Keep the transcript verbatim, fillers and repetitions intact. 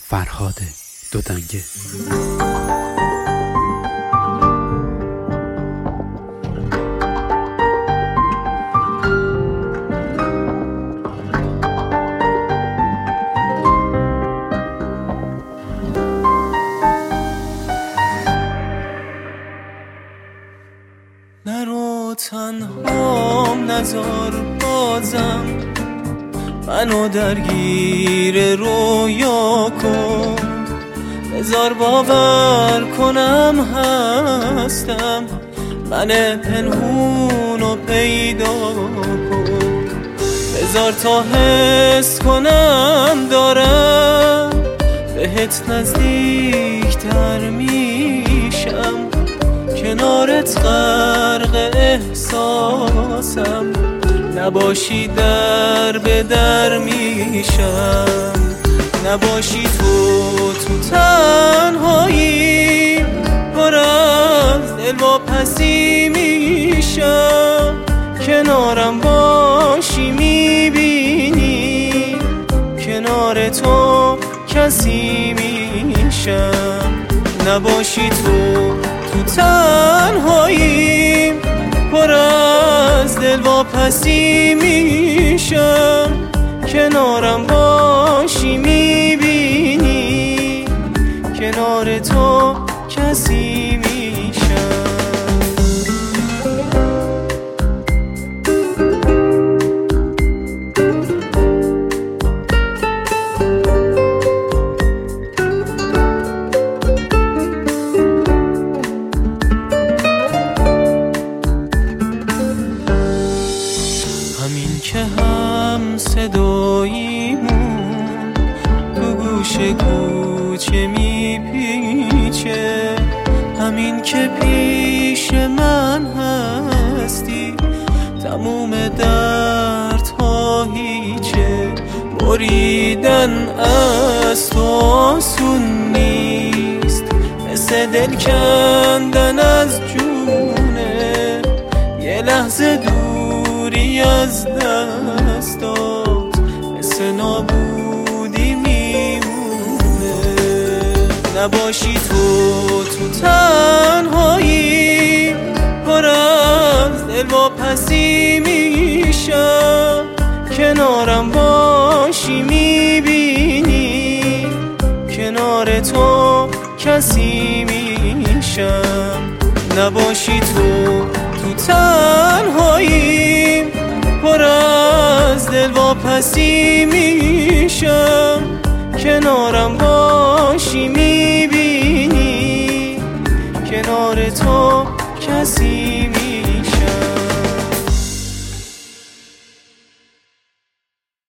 فرهاد دودنگه. نرو تنهام نذار بازم منو درگیر رویا کن، بذار باور کنم هستم، من پنهونو پیدا کن، بذار تا حس کنم دارم بهت نزدیک تر میشم، کنارت غرق احساسم، نباشی در به در میشم، نباشی تو تو تنهایی پر از دل واپسی میشم، کنارم باشی میبینی کنار تو کسی میشم، نباشی تو تو تنهایی پر از دل واپسی میشم، کنارم باشی میبینی کنار تو کسی میشم. همین که هم صداییمون تو گوش کوچه میپیچه، همین که پیش من هستی تموم دردها هیچه، بریدن از تو آسون نیست، مثل دل کندن از جونه، یه لحظه دوری از دستات مثل نابودی میمونه، نباشی تو تو تنهایی پر از دل واپسی میشم، کنارم باشی میبینی کنار تو کسی میشم، نباشی تو تو تنهایی پر از دل واپسی میشم، کنارم باشی میبینی کنار تو کسی میشم.